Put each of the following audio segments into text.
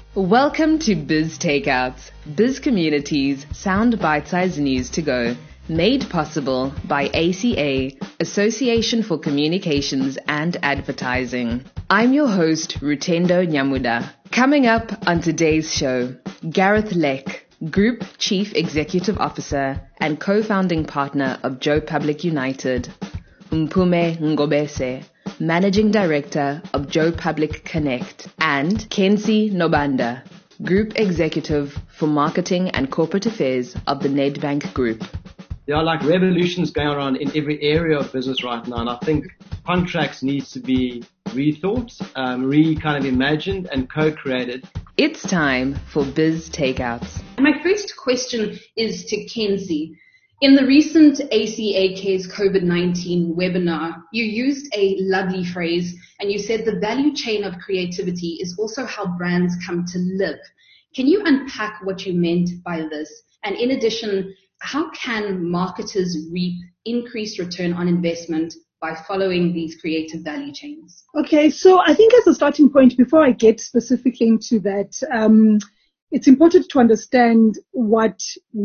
Welcome to Biz Takeouts, Biz Community's sound bite-sized news to go, made possible by ACA, Association for Communications and Advertising. I'm your host, Rutendo Nyamuda. Coming up on today's show, Gareth Leck, Group Chief Executive Officer and co-founding partner of Joe Public United, Mpumi Ngobese, Managing Director of Joe Public Connect, and Kensi Nobanda, Group Executive for Marketing and Corporate Affairs of the Nedbank Group. There are like revolutions going on in every area of business right now, and I think contracts needs to be rethought, kind of imagined and co-created. It's time for Biz Takeouts. My first question is to Kensi. In the recent ACA's COVID-19 webinar, you used a lovely phrase and you said the value chain of creativity is also how brands come to live. Can you unpack what you meant by this? And in addition, how can marketers reap increased return on investment by following these creative value chains? Okay, so I think as a starting point, before I get specifically into that, it's important to understand what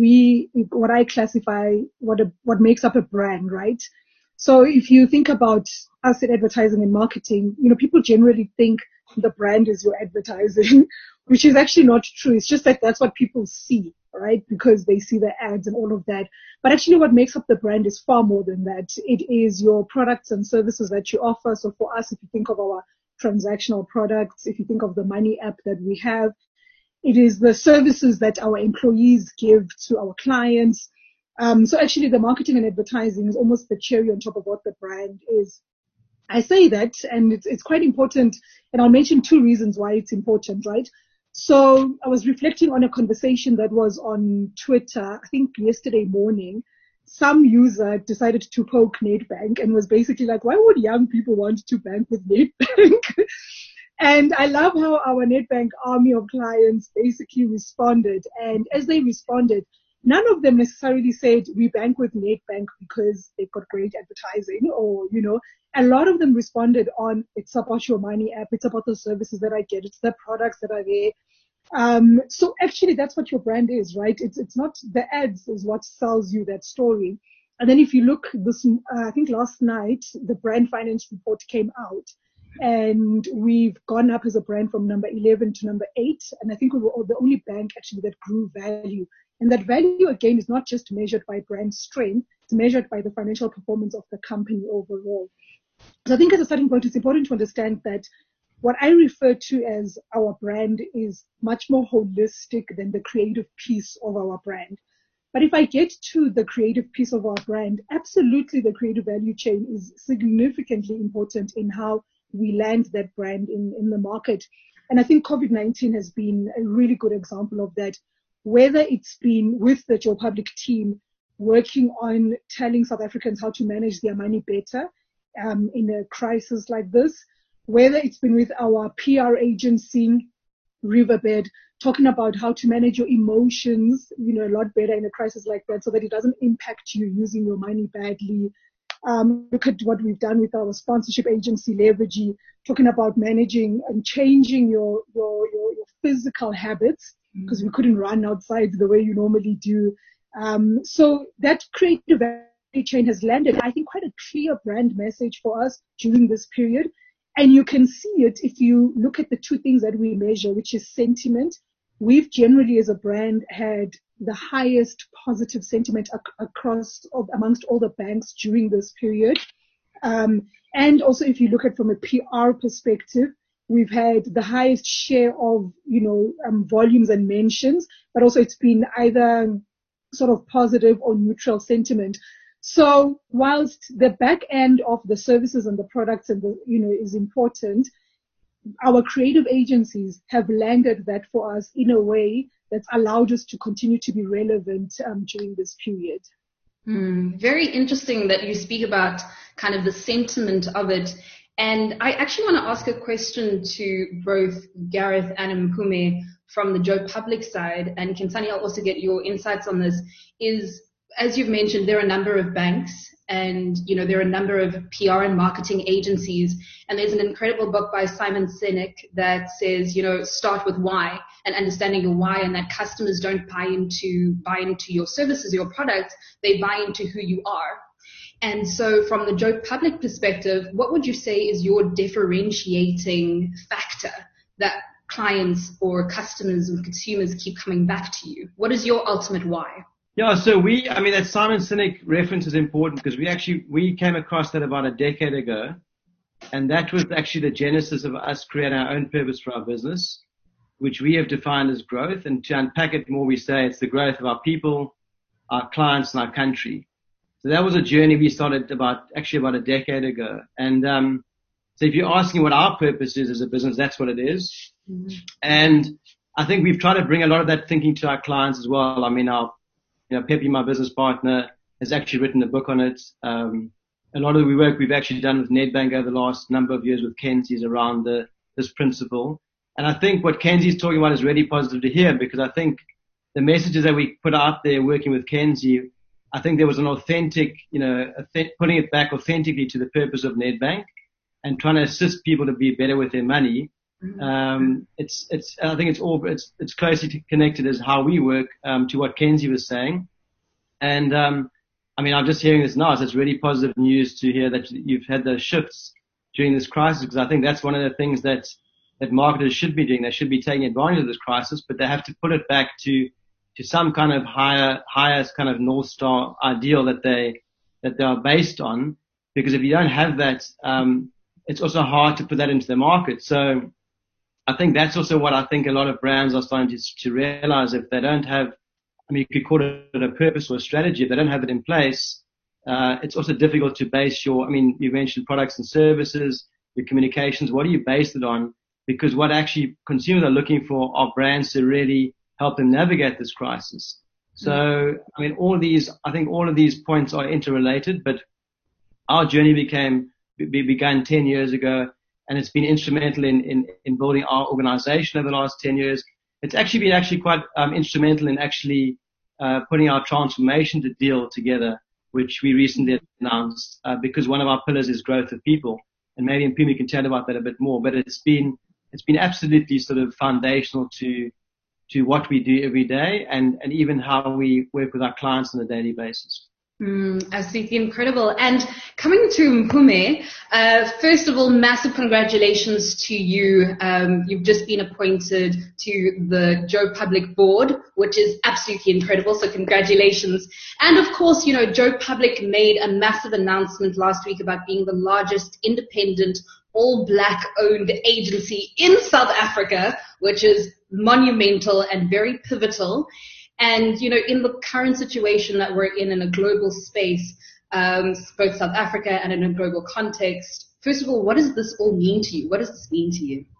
I classify, what makes up a brand, right? So if you think about us in advertising and marketing, people generally think the brand is your advertising, which is actually not true. It's just that that's what people see, right? Because they see the ads and all of that. But actually what makes up the brand is far more than that. It is your products and services that you offer. So for us, if you think of our transactional products, if you think of the money app that we have, it is the services that our employees give to our clients. So actually the marketing and advertising is almost the cherry on top of what the brand is. I say that, and it's quite important, and I'll mention two reasons why it's important, right? So I was reflecting on a conversation that was on Twitter, I think yesterday morning. Some user decided to poke Nedbank and was basically like, why would young people want to bank with Nedbank? And I love how our Nedbank army of clients basically responded. And as they responded, none of them necessarily said, we bank with Nedbank because they've got great advertising or, a lot of them responded on, it's about your money app. It's about the services that I get. It's the products that are there. So actually that's what your brand is, right? It's not the ads is what sells you that story. And then if you look I think last night, the brand finance report came out. And we've gone up as a brand from number 11 to number 8. And I think we were the only bank actually that grew value. And that value, again, is not just measured by brand strength. It's measured by the financial performance of the company overall. So I think as a starting point, it's important to understand that what I refer to as our brand is much more holistic than the creative piece of our brand. But if I get to the creative piece of our brand, absolutely the creative value chain is significantly important in how we land that brand in the market. And I think COVID-19 has been a really good example of that, whether it's been with the Joe Public team working on telling South Africans how to manage their money better in a crisis like this, whether it's been with our PR agency, Riverbed, talking about how to manage your emotions, a lot better in a crisis like that so that it doesn't impact you using your money badly. Look at what we've done with our sponsorship agency, Levergy, talking about managing and changing your physical habits because we couldn't run outside the way you normally do. So that creative value chain has landed, I think, quite a clear brand message for us during this period. And you can see it if you look at the two things that we measure, which is sentiment. We've generally, as a brand, had the highest positive sentiment amongst all the banks during this period. And also, if you look at from a PR perspective, we've had the highest share of, volumes and mentions, but also it's been either sort of positive or neutral sentiment. So whilst the back end of the services and the products and is important, our creative agencies have landed that for us in a way that's allowed us to continue to be relevant during this period. Very interesting that you speak about kind of the sentiment of it. And I actually want to ask a question to both Gareth and Mpumi from the Joe Public side, and Kensani, I'll also get your insights on this, is as you've mentioned, there are a number of banks and, there are a number of PR and marketing agencies. And there's an incredible book by Simon Sinek that says, start with why and understanding your why, and that customers don't buy into your services, your products. They buy into who you are. And so from the Joe Public perspective, what would you say is your differentiating factor that clients or customers and consumers keep coming back to you? What is your ultimate why? Yeah, so that Simon Sinek reference is important because we came across that about a decade ago, and that was actually the genesis of us creating our own purpose for our business, which we have defined as growth. And to unpack it more, we say it's the growth of our people, our clients, and our country. So that was a journey we started about a decade ago. And so if you're asking what our purpose is as a business, that's what it is. Mm-hmm. And I think we've tried to bring a lot of that thinking to our clients as well. I mean, Pepe, my business partner, has actually written a book on it. A lot of the work we've actually done with Nedbank over the last number of years with Kenzie is around this principle. And I think what Kenzie is talking about is really positive to hear, because I think the messages that we put out there working with Kenzie, I think there was an authentic, putting it back authentically to the purpose of Nedbank and trying to assist people to be better with their money. I think it's closely connected as how we work, to what Kenzie was saying. And, I'm just hearing this now, so it's really positive news to hear that you've had those shifts during this crisis, because I think that's one of the things that marketers should be doing. They should be taking advantage of this crisis, but they have to put it back to some kind of highest kind of North Star ideal that they are based on, because if you don't have that, it's also hard to put that into the market. So I think that's also what I think a lot of brands are starting to realize. If they don't have, you could call it a purpose or a strategy. If they don't have it in place, it's also difficult to base you mentioned products and services, your communications. What do you base it on? Because what actually consumers are looking for are brands to really help them navigate this crisis. So, all of these points are interrelated, but our journey began 10 years ago, and it's been instrumental in building our organization over the last 10 years. It's actually been quite instrumental in putting our transformation deal together, which we recently announced, because one of our pillars is growth of people. And maybe Mpumi can tell about that a bit more, but it's been absolutely sort of foundational to what we do every day and even how we work with our clients on a daily basis. Absolutely incredible. And coming to Mpumi, first of all, massive congratulations to you. You've just been appointed to the Joe Public board, which is absolutely incredible. So congratulations. And of course, Joe Public made a massive announcement last week about being the largest independent all-black owned agency in South Africa, which is monumental and very pivotal. And, in the current situation that we're in a global space, both South Africa and in a global context, first of all, what does this all mean to you? What does this mean to you?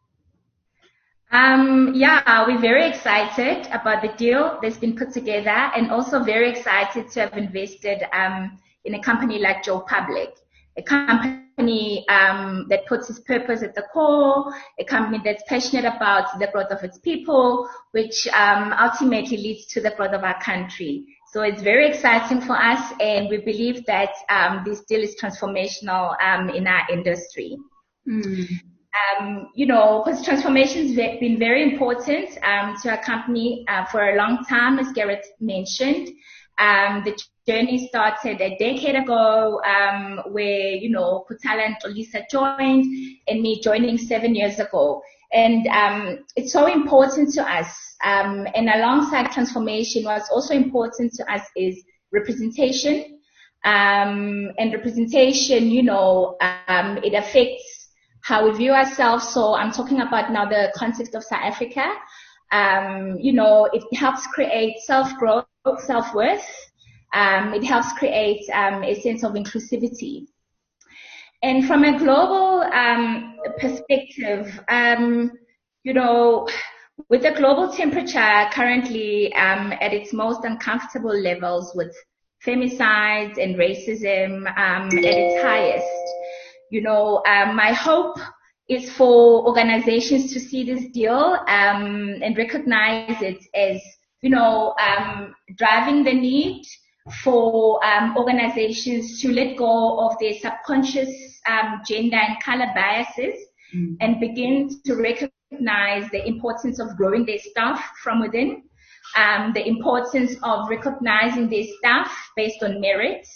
We're very excited about the deal that's been put together, and also very excited to have invested in a company like Joe Public, a company that puts its purpose at the core, a company that's passionate about the growth of its people, which ultimately leads to the growth of our country. So it's very exciting for us, and we believe that this deal is transformational in our industry. Because transformation has been very important to our company for a long time, as Gareth mentioned. The journey started a decade ago, where, Kutala and Lisa joined, and me joining 7 years ago. And it's so important to us. And alongside transformation, what's also important to us is representation. And representation, it affects how we view ourselves. So I'm talking about now the context of South Africa. It helps create self-growth, self-worth. It helps create a sense of inclusivity. And from a global perspective, with the global temperature currently at its most uncomfortable levels, with femicides and racism at its highest, my hope is for organizations to see this deal and recognize it as, driving the need for organizations to let go of their subconscious gender and color biases and begin to recognize the importance of growing their staff from within, the importance of recognizing their staff based on merit,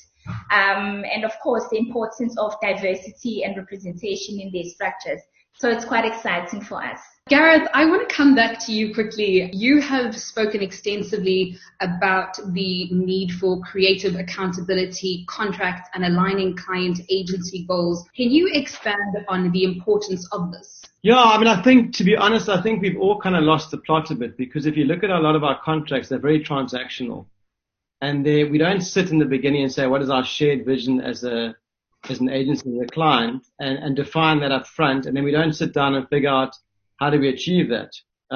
and of course the importance of diversity and representation in their structures. So it's quite exciting for us. Gareth, I want to come back to you quickly. You have spoken extensively about the need for creative accountability, contracts, and aligning client agency goals. Can you expand on the importance of this? Yeah, I mean, I think, to be honest, I think we've all kind of lost the plot a bit, because if you look at a lot of our contracts, they're very transactional. And we don't sit in the beginning and say, what is our shared vision as an agency with a client, and define that up front. And then we don't sit down and figure out how do we achieve that.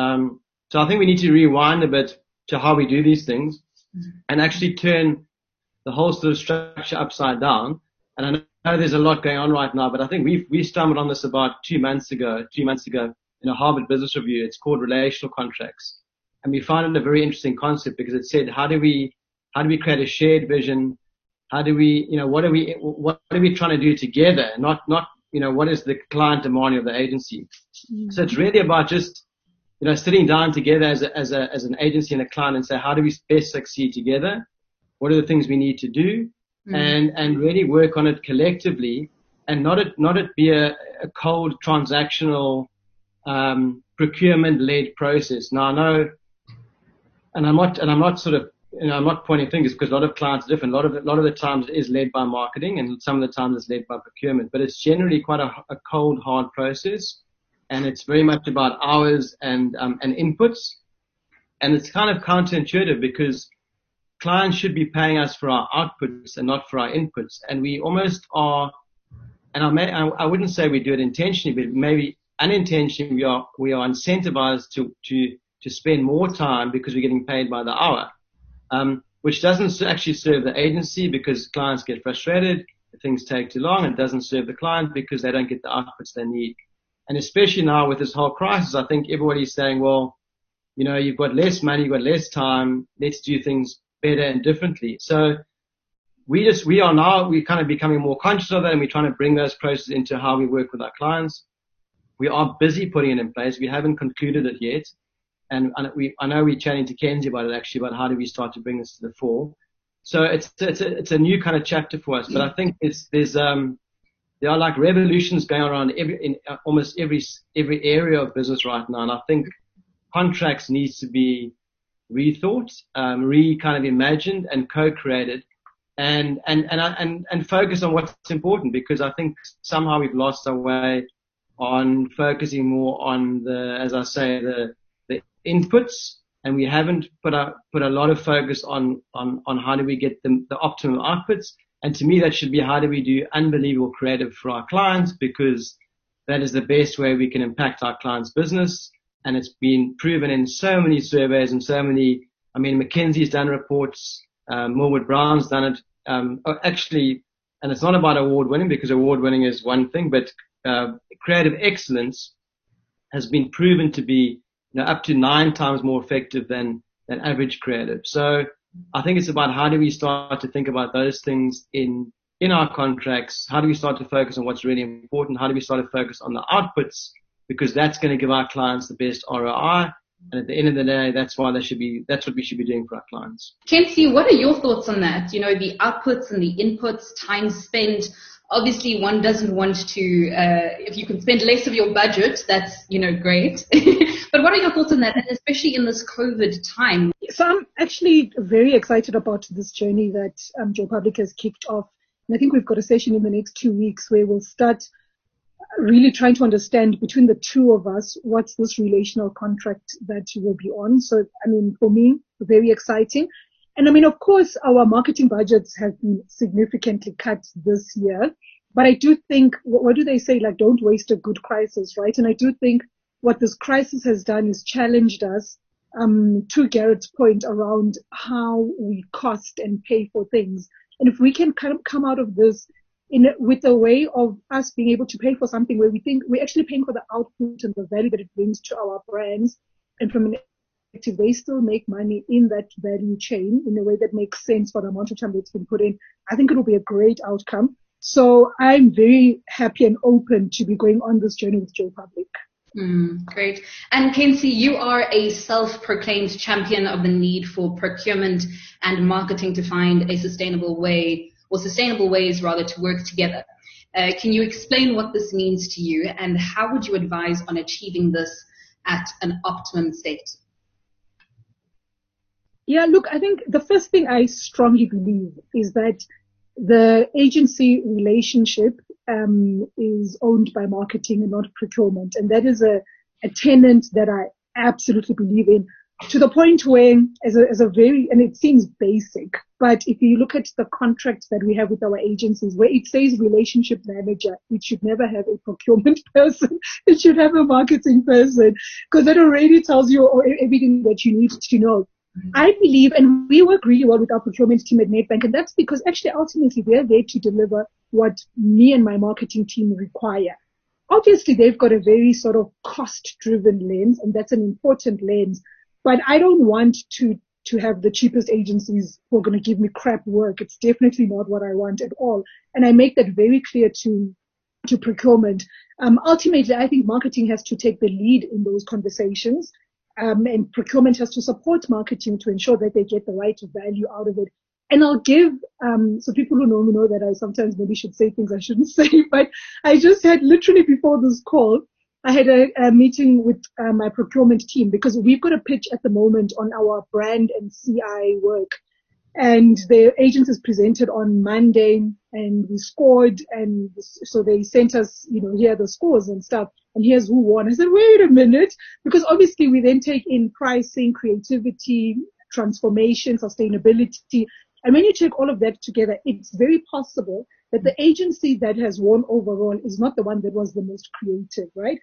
So I think we need to rewind a bit to how we do these things and actually turn the whole sort of structure upside down. And I know there's a lot going on right now, but I think we stumbled on this about 3 months ago in a Harvard Business Review. It's called relational contracts. And we found it a very interesting concept, because it said, how do we create a shared vision? How do we, what are we trying to do together? Not, what is the client demanding of the agency? So it's really about just, sitting down together as an agency and a client and say, how do we best succeed together? What are the things we need to do? And really work on it collectively, and not it be a cold transactional, procurement led process. Now I know, and I'm not sort of, I'm not pointing fingers, because a lot of clients are different. A lot of the times it is led by marketing, and some of the times it's led by procurement. But it's generally quite a cold, hard process, and it's very much about hours and inputs. And it's kind of counterintuitive, because clients should be paying us for our outputs and not for our inputs. And we almost are, and I wouldn't say we do it intentionally, but maybe unintentionally we are incentivized to spend more time because we're getting paid by the hour. Which doesn't actually serve the agency, because clients get frustrated if things take too long. It doesn't serve the client because they don't get the outputs they need. And especially now with this whole crisis, I think everybody's saying, well, you've got less money, you've got less time, let's do things better and differently. So we're kind of becoming more conscious of that, and we're trying to bring those processes into how we work with our clients. We are busy putting it in place. We haven't concluded it yet. And I know we're chatting to Kenzie about it, actually, about how do we start to bring this to the fore. So it's a new kind of chapter for us. But I think there are like revolutions going around in almost every area of business right now. And I think contracts needs to be rethought, kind of imagined and co-created, and focus on what's important, because I think somehow we've lost our way on focusing more on the inputs, and we haven't put a lot of focus on how do we get the optimum outputs. And to me, that should be, how do we do unbelievable creative for our clients, because that is the best way we can impact our clients' business. And it's been proven in so many surveys and McKinsey's done reports, Millward Brown's done it, actually, and it's not about award winning, because award winning is one thing, but creative excellence has been proven to be up to 9 times more effective than average creative. So I think it's about, how do we start to think about those things in our contracts? How do we start to focus on what's really important? How do we start to focus on the outputs? Because that's going to give our clients the best ROI. And at the end of the day, that's what we should be doing for our clients. Kenzie, what are your thoughts on that? The outputs and the inputs, time spent. Obviously, one doesn't want to, if you can spend less of your budget, that's, great. But what are your thoughts on that, and especially in this COVID time? So I'm actually very excited about this journey that Joe Public has kicked off. And I think we've got a session in the next 2 weeks where we'll start really trying to understand between the two of us, what's this relational contract that you will be on. So, for me, very exciting. And of course, our marketing budgets have been significantly cut this year. But I do think, what do they say? Like, don't waste a good crisis, right? And I do think what this crisis has done is challenged us, to Garrett's point around how we cost and pay for things. And if we can kind of come out of this with a way of us being able to pay for something where we think we're actually paying for the output and the value that it brings to our brands, and from an they still make money in that value chain in a way that makes sense for the amount of time that's been put in, I think it will be a great outcome. So I'm very happy and open to be going on this journey with Joe Public. Great. And Kensie, you are a self-proclaimed champion of the need for procurement and marketing to find a sustainable way, or sustainable ways rather, to work together. Can you explain what this means to you, and how would you advise on achieving this at an optimum state? Yeah, look, I think the first thing I strongly believe is that the agency relationship is owned by marketing and not procurement. And that is a tenet that I absolutely believe in, to the point where as a very, and it seems basic, but if you look at the contracts that we have with our agencies, where it says relationship manager, it should never have a procurement person. It should have a marketing person, because that already tells you everything that you need to know. I believe, and we work really well with our procurement team at Nedbank, and that's because actually ultimately they're there to deliver what me and my marketing team require. Obviously, they've got a very sort of cost-driven lens, and that's an important lens. But I don't want to have the cheapest agencies who are going to give me crap work. It's definitely not what I want at all. And I make that very clear to procurement. Ultimately, I think marketing has to take the lead in those conversations. And procurement has to support marketing to ensure that they get the right value out of it. And I'll give, so people who know me know that I sometimes maybe should say things I shouldn't say, but I just had literally before this call, I had a meeting with my procurement team, because we've got a pitch at the moment on our brand and CI work. And the agencies presented on Monday, and we scored, and so they sent us, here are the scores and stuff, and here's who won. I said, wait a minute, because obviously we then take in pricing, creativity, transformation, sustainability. And when you take all of that together, it's very possible that the agency that has won overall is not the one that was the most creative, right?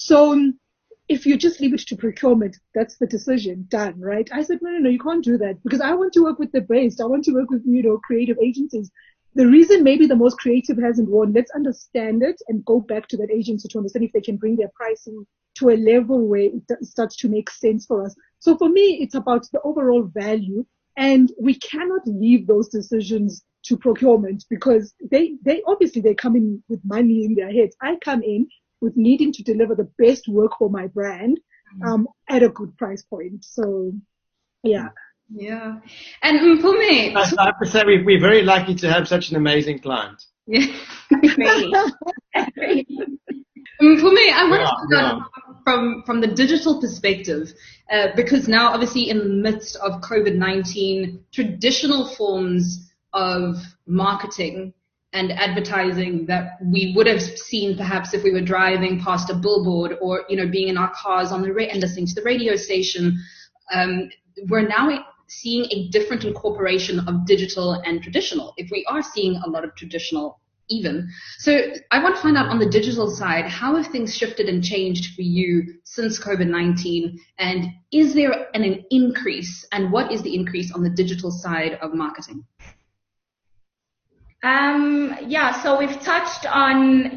So if you just leave it to procurement, that's the decision, done, right? I said, no, you can't do that, because I want to work with the best. I want to work with, creative agencies. The reason maybe the most creative hasn't won, let's understand it and go back to that agency to understand if they can bring their pricing to a level where it starts to make sense for us. So for me, it's about the overall value, and we cannot leave those decisions to procurement, because they obviously they come in with money in their heads. I come in with needing to deliver the best work for my brand at a good price point. So, yeah. Yeah. And Mpumi. I have to say, we're very lucky to have such an amazing client. Yeah. Mpumi, I want to start from the digital perspective, because now obviously in the midst of COVID-19, traditional forms of marketing and advertising that we would have seen perhaps if we were driving past a billboard or, being in our cars on the and listening to the radio station, we're now seeing a different incorporation of digital and traditional, if we are seeing a lot of traditional even. So I want to find out on the digital side, how have things shifted and changed for you since COVID-19? And is there an increase? And what is the increase on the digital side of marketing? So we've touched on,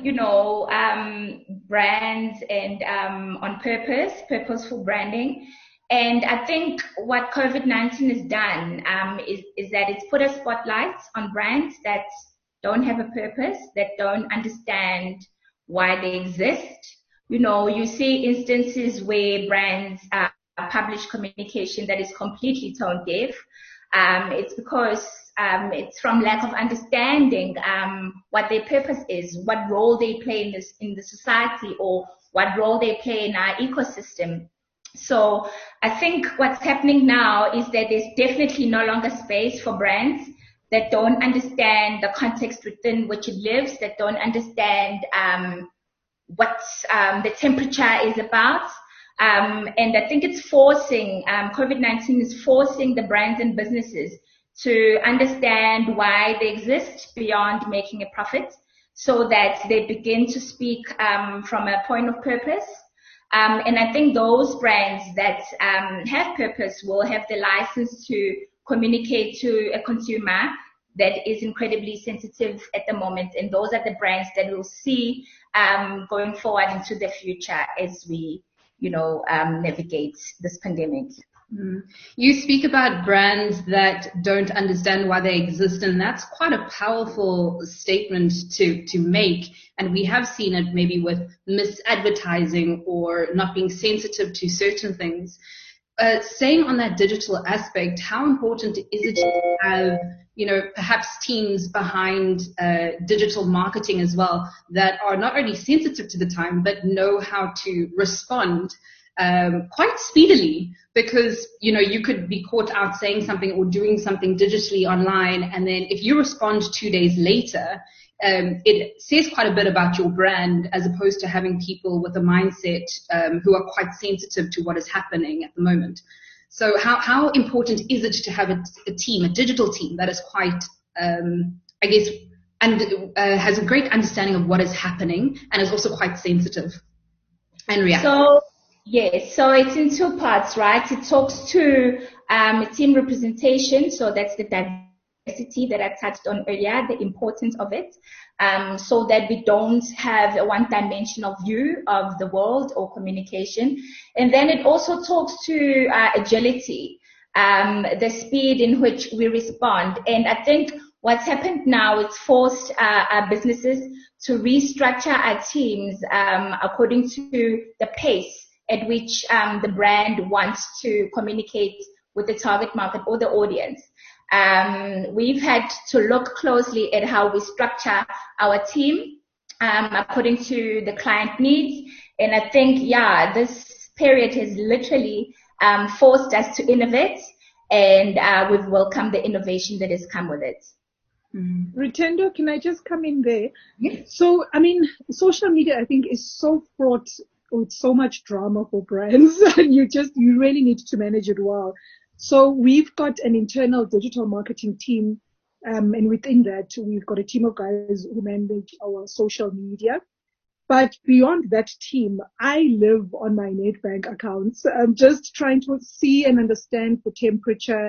brands and on purposeful branding. And I think what COVID-19 has done is that it's put a spotlight on brands that don't have a purpose, that don't understand why they exist. You see instances where brands publish communication that is completely tone deaf. It's because it's from lack of understanding what their purpose is, what role they play in the society, or what role they play in our ecosystem. So I think what's happening now is that there's definitely no longer space for brands that don't understand the context within which it lives, that don't understand what the temperature is about. And I think it's forcing, COVID-19 is forcing the brands and businesses to understand why they exist beyond making a profit, so that they begin to speak from a point of purpose. And I think those brands that have purpose will have the license to communicate to a consumer that is incredibly sensitive at the moment. And those are the brands that we'll see going forward into the future as we, navigate this pandemic. You speak about brands that don't understand why they exist, and that's quite a powerful statement to make. And we have seen it maybe with misadvertising or not being sensitive to certain things. Saying on that digital aspect, how important is it to have, perhaps teams behind digital marketing as well that are not only sensitive to the time, but know how to respond quite speedily, because you could be caught out saying something or doing something digitally online, and then if you respond 2 days later, it says quite a bit about your brand, as opposed to having people with a mindset who are quite sensitive to what is happening at the moment. So how important is it to have a team, a digital team that is quite, I guess, and has a great understanding of what is happening and is also quite sensitive and reactive? Yes, so it's in two parts, right? It talks to team representation, so that's the diversity that I touched on earlier, the importance of it, so that we don't have a one-dimensional view of the world or communication. And then it also talks to agility, the speed in which we respond. And I think what's happened now, it's forced our businesses to restructure our teams according to the pace at which the brand wants to communicate with the target market or the audience. We've had to look closely at how we structure our team according to the client needs. And I think, this period has literally forced us to innovate, and we've welcomed the innovation that has come with it. Ritendo, can I just come in there? Yes. So, social media, I think, is so fraught with so much drama for brands, and you really need to manage it well. So we've got an internal digital marketing team, and within that, we've got a team of guys who manage our social media. But beyond that team, I live on my Nedbank accounts. I'm just trying to see and understand the temperature,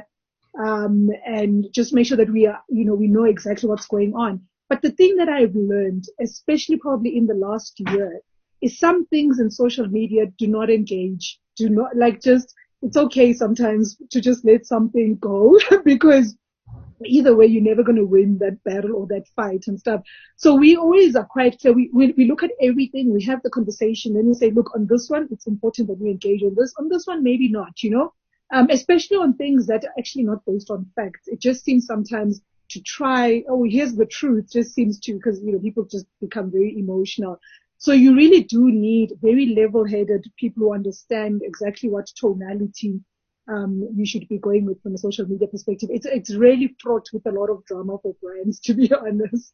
and just make sure that we know exactly what's going on. But the thing that I've learned, especially probably in the last year, is some things in social media do not engage, it's okay sometimes to just let something go because either way, you're never going to win that battle or that fight and stuff. So we always are quite clear. We look at everything, we have the conversation, then we say, look, on this one, it's important that we engage on this one, maybe not, especially on things that are actually not based on facts. It just seems sometimes to try, here's the truth, just seems to, because, people just become very emotional. So you really do need very level-headed people who understand exactly what tonality you should be going with from a social media perspective. It's really fraught with a lot of drama for brands, to be honest.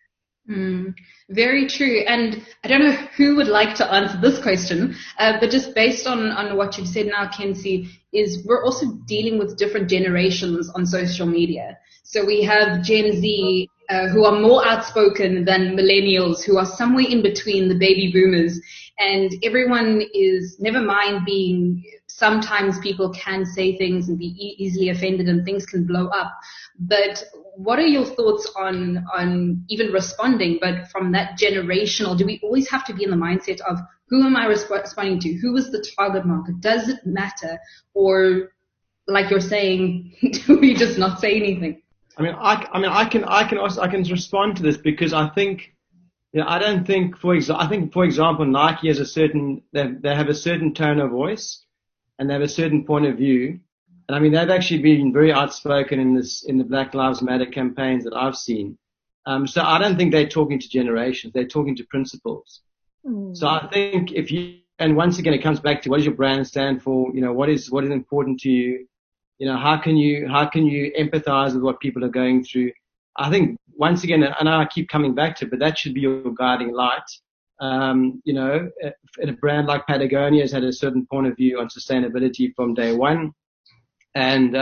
Very true. And I don't know who would like to answer this question, but just based on what you've said now, Kenzie, is we're also dealing with different generations on social media. So we have Gen Z who are more outspoken than millennials, who are somewhere in between the baby boomers. And everyone is, never mind being, sometimes people can say things and be easily offended and things can blow up. But what are your thoughts on even responding, but from that generational, do we always have to be in the mindset of who am I responding to? Who is the target market? Does it matter? Or like you're saying, do we just not say anything? I can respond to this because I think, I don't think, for example, Nike has they have a certain tone of voice and they have a certain point of view. And they've actually been very outspoken in the Black Lives Matter campaigns that I've seen. So I don't think they're talking to generations. They're talking to principles. So I think and once again, it comes back to what does your brand stand for? What is important to you? How can you empathize with what people are going through? I think once again, I know I keep coming back to it, but that should be your guiding light. A brand like Patagonia has had a certain point of view on sustainability from day one. And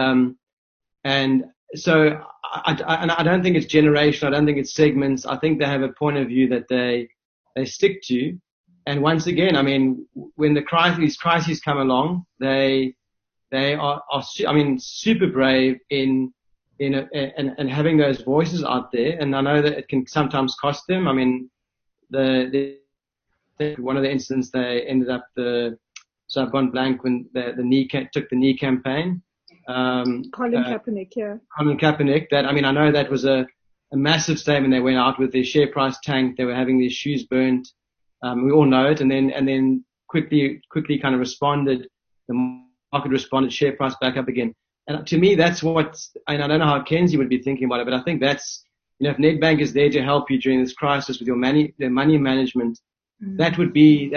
so I don't think it's generational. I don't think it's segments. I think they have a point of view that they stick to. And once again, when these crises come along, they are super brave in having those voices out there. And I know that it can sometimes cost them. One of the incidents, they ended up the So I've gone blank when the knee took the knee campaign. Colin Kaepernick, yeah. Colin Kaepernick. I know that was a massive statement. They went out with their share price tanked. They were having their shoes burnt. We all know it. And then quickly kind of responded. The market responded, share price back up again. And to me, that's and I don't know how Kenzie would be thinking about it, but I think that's, if Nedbank is there to help you during this crisis with their money management, that would be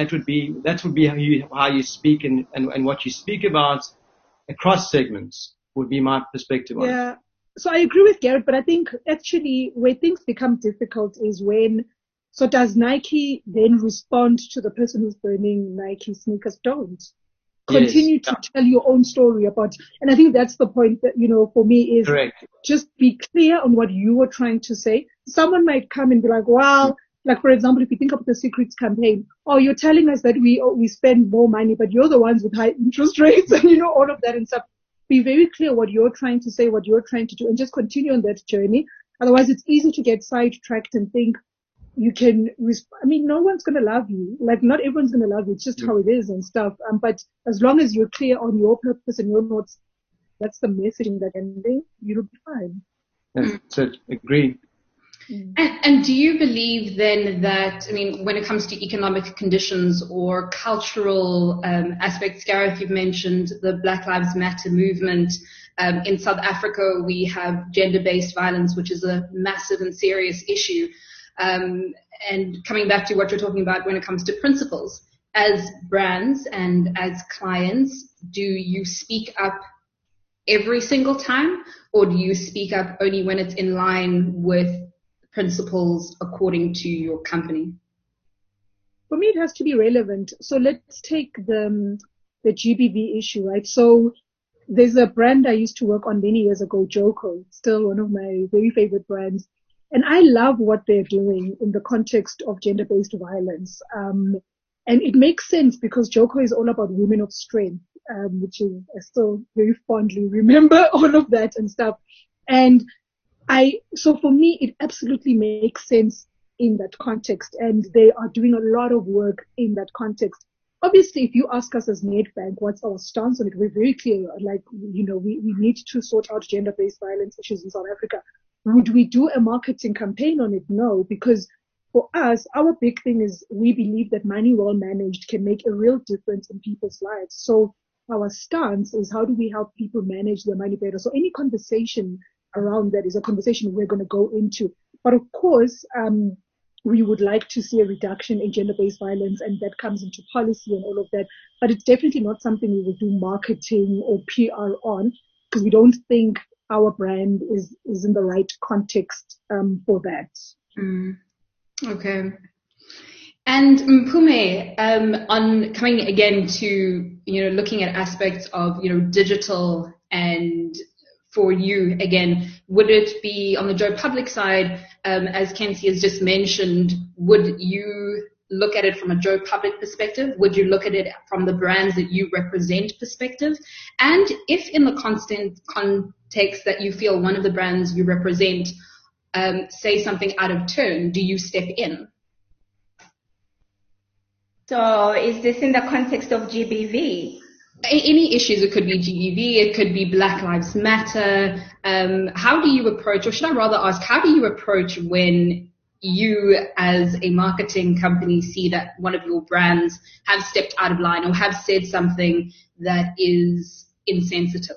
how you speak and what you speak about across segments would be my perspective on it. Yeah. So I agree with Garrett, but I think actually where things become difficult is so does Nike then respond to the person who's burning Nike sneakers? Don't. Continue to tell your own story and I think that's the point that, for me is correct. Just be clear on what you were trying to say. Someone might come and be like, well, like for example, if you think of the Secrets campaign, you're telling us that we spend more money, but you're the ones with high interest rates and all of that and stuff. Be very clear what you're trying to say, what you're trying to do, and just continue on that journey. Otherwise, it's easy to get sidetracked and think you can, no one's going to love you. Like, not everyone's going to love you. It's just how it is and stuff. But as long as you're clear on your purpose and your notes, that's the messaging that ending, you'll be fine. So, agreed. And do you believe then that, when it comes to economic conditions or cultural aspects, Gareth, you've mentioned the Black Lives Matter movement. In South Africa, we have gender-based violence, which is a massive and serious issue. And coming back to what you're talking about when it comes to principles, as brands and as clients, do you speak up every single time, or do you speak up only when it's in line with principles according to your company? For me, it has to be relevant. So let's take the GBV issue, right? So there's a brand I used to work on many years ago, Joko, still one of my very favorite brands. And I love what they're doing in the context of gender-based violence. And it makes sense because Joko is all about women of strength, which is, I still very fondly remember all of that and stuff. And so for me, it absolutely makes sense in that context. And they are doing a lot of work in that context. Obviously, if you ask us as Nedbank, what's our stance on it, we're very clear. Like, we need to sort out gender-based violence issues in South Africa. Would we do a marketing campaign on it? No, because for us, our big thing is we believe that money well managed can make a real difference in people's lives. So our stance is how do we help people manage their money better? So any conversation around that is a conversation we're going to go into. But of course, we would like to see a reduction in gender-based violence, and that comes into policy and all of that. But it's definitely not something we will do marketing or PR on, because we don't think our brand is in the right context for that. Okay. And Mpumi, on coming again to looking at aspects of digital, and for you again, would it be on the Joe Public side, as Kenzie has just mentioned, would you look at it from a Joe Public perspective? Would you look at it from the brands that you represent perspective? And if in the constant context that you feel one of the brands you represent say something out of turn, do you step in? So is this in the context of GBV? Any issues, it could be GBV, it could be Black Lives Matter. How do you approach, or should I rather ask, how do you approach when you as a marketing company see that one of your brands have stepped out of line or have said something that is insensitive?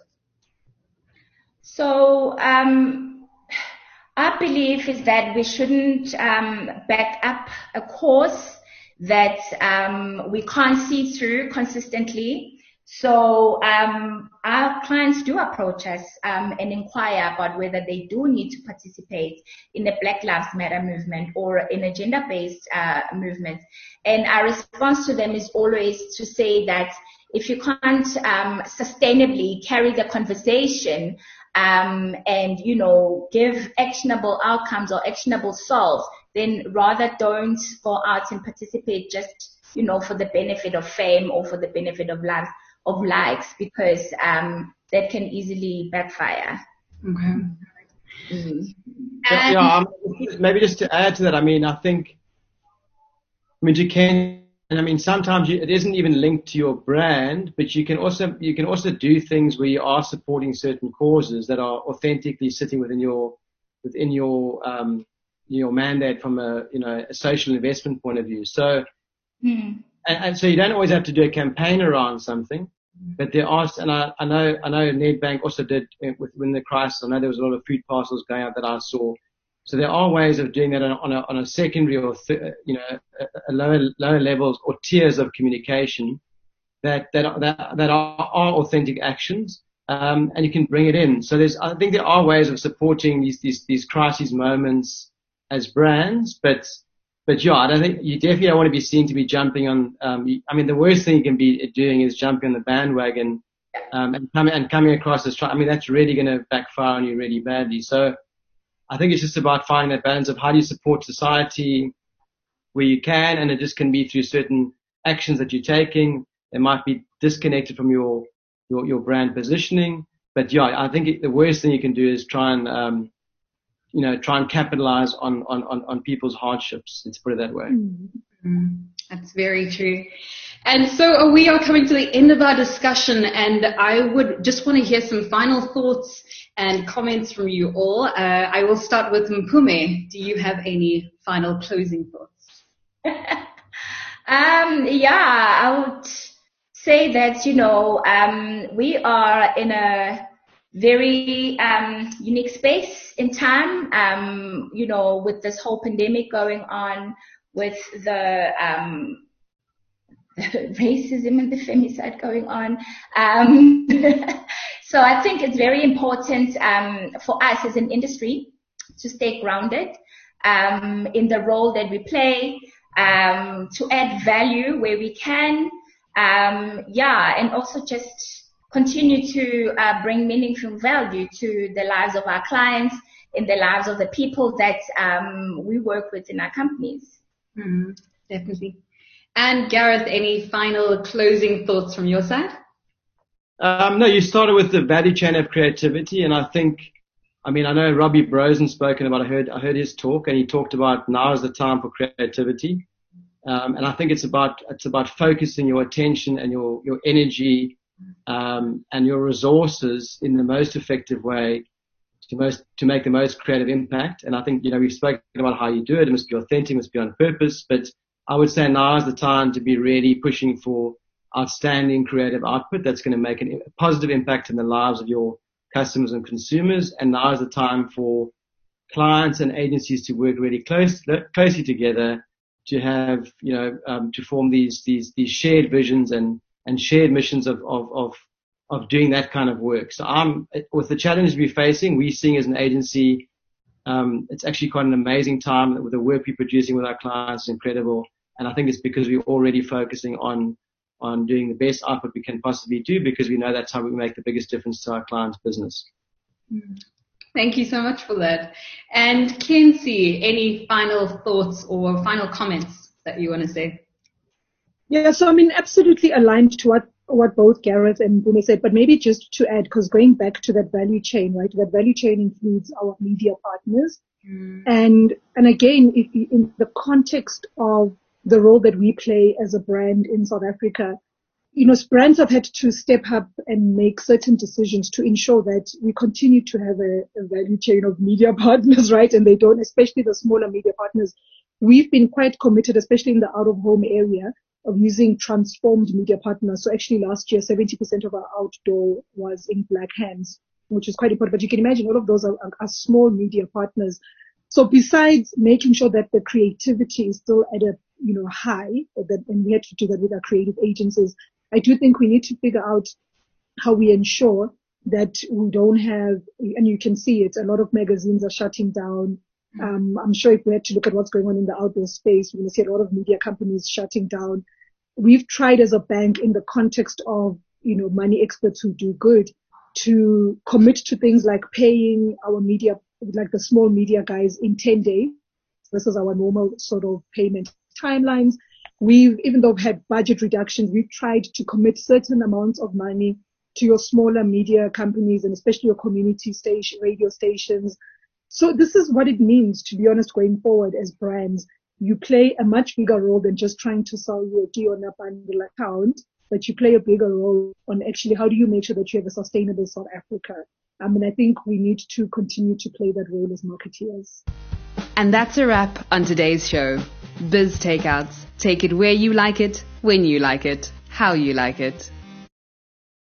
So our belief is that we shouldn't back up a course that we can't see through consistently. So our clients do approach us and inquire about whether they do need to participate in the Black Lives Matter movement or in a gender-based movement. And our response to them is always to say that if you can't sustainably carry the conversation and, give actionable outcomes or actionable solves, then rather don't go out and participate just, for the benefit of fame or for the benefit of likes, because that can easily backfire. Okay. Maybe just to add to that, to And I mean, sometimes it isn't even linked to your brand, but you can also do things where you are supporting certain causes that are authentically sitting within your mandate from a social investment point of view. So, and so you don't always have to do a campaign around something, but there are, and I know Nedbank also did within the crisis. I know there was a lot of food parcels going out that I saw. So there are ways of doing that on a secondary or a lower levels or tiers of communication that are authentic actions, and you can bring it in. So I think there are ways of supporting these crisis moments as brands, but yeah, I don't think you definitely don't want to be seen to be jumping on. I mean, the worst thing you can be doing is jumping on the bandwagon and coming across as. I mean, that's really going to backfire on you really badly. So I think it's just about finding that balance of how do you support society where you can, and it just can be through certain actions that you're taking. It might be disconnected from your brand positioning, but yeah, I think the worst thing you can do is try and capitalize on people's hardships. Let's put it that way. That's very true. And so we are coming to the end of our discussion, and I would just want to hear some final thoughts and comments from you all. I will start with Mpumi. Do you have any final closing thoughts? I would say that, we are in a very unique space in time, with this whole pandemic going on, with the racism and the femicide going on. So I think it's very important for us as an industry to stay grounded in the role that we play, to add value where we can, and also just continue to bring meaningful value to the lives of our clients, in the lives of the people that we work with in our companies. Definitely. And Gareth, any final closing thoughts from your side? No, you started with the value chain of creativity, and I know Robbie Brosen spoken about. I heard his talk, and he talked about now is the time for creativity, and I think it's about focusing your attention and your energy and your resources in the most effective way to make the most creative impact. And I think we've spoken about how you do it. It must be authentic, it must be on purpose, but I would say now is the time to be really pushing for outstanding creative output that's going to make a positive impact in the lives of your customers and consumers. And now is the time for clients and agencies to work really closely together to have, to form these shared visions and shared missions of doing that kind of work. So with the challenges we're facing, we're seeing as an agency, it's actually quite an amazing time with the work we're producing with our clients is incredible. And I think it's because we're already focusing on doing the best output we can possibly do, because we know that's how we make the biggest difference to our clients' business. Thank you so much for that. And Kinsey, any final thoughts or final comments that you want to say? Yeah, so absolutely aligned to what both Gareth and Mpumi said, but maybe just to add, because going back to that value chain, right? That value chain includes our media partners. And again, if you, in the context of the role that we play as a brand in South Africa, brands have had to step up and make certain decisions to ensure that we continue to have a value chain of media partners, right? And they don't, especially the smaller media partners. We've been quite committed, especially in the out-of-home area, of using transformed media partners. So actually last year, 70% of our outdoor was in Black Hands, which is quite important. But you can imagine all of those are small media partners. So besides making sure that the creativity is still at a high, and we had to do that with our creative agencies, I do think we need to figure out how we ensure that we don't have, and you can see it, a lot of magazines are shutting down. I'm sure if we had to look at what's going on in the outdoor space, we're going to see a lot of media companies shutting down. We've tried as a bank, in the context of, money experts who do good, to commit to things like paying our media, like the small media guys, in 10 days. This is our normal sort of payment timelines. Even though we've had budget reductions, we've tried to commit certain amounts of money to your smaller media companies, and especially your community radio stations. So this is what it means, to be honest, going forward as brands. you play a much bigger role than just trying to sell your Diona bundle account, but you play a bigger role on actually how do you make sure that you have a sustainable South Africa. And I think we need to continue to play that role as marketeers. And that's a wrap on today's show. Biz Takeouts. Take it where you like it, when you like it, how you like it.